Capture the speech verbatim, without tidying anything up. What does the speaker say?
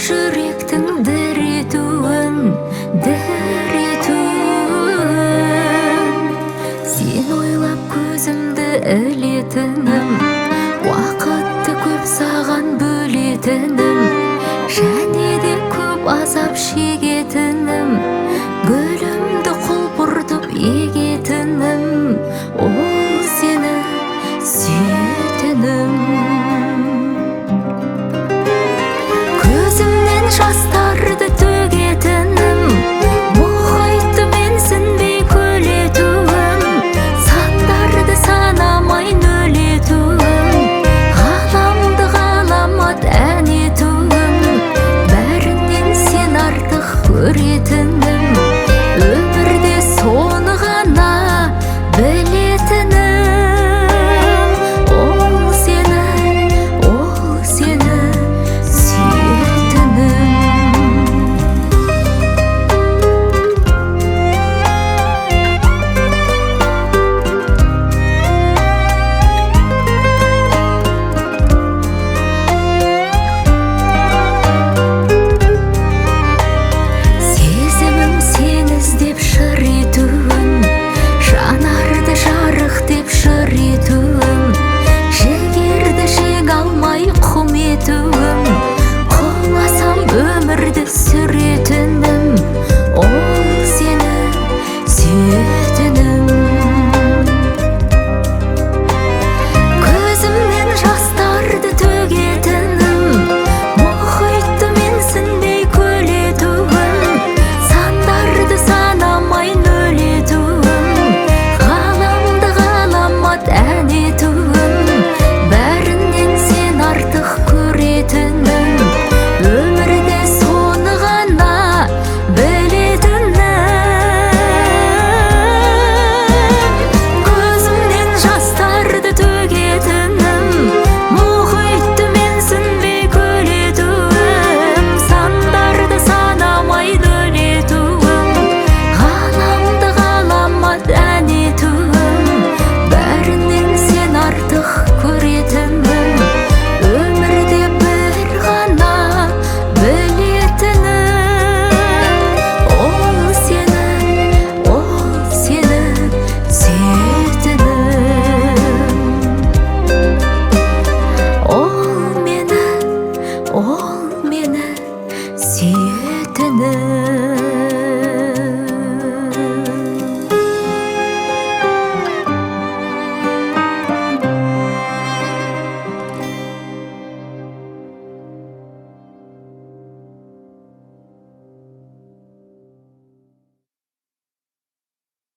жүректің дір етуін, дір етуін. Сен ойлап көзімді ілетінім, уақытты көп саған бөлетінім, және де көп азап шегетінім, гүлімді құлпыртып егетінім, ол сені сүйетінім. Көзімнен жастарды төгетінім, мұхитты менсінбей көлетуім, сандарды санамай нөлетуім, ғаламды ғаламат ән етуім, бәрінен сен артық көретінім, өмірде соны ғана білетінім, ол сені, ол сені сүйетінім. Сезімім сені іздеп шыр етуін, жанарды жарық деп жыр етуім, жігерді жеңе алмай құм етуім, құласам өмірді сүр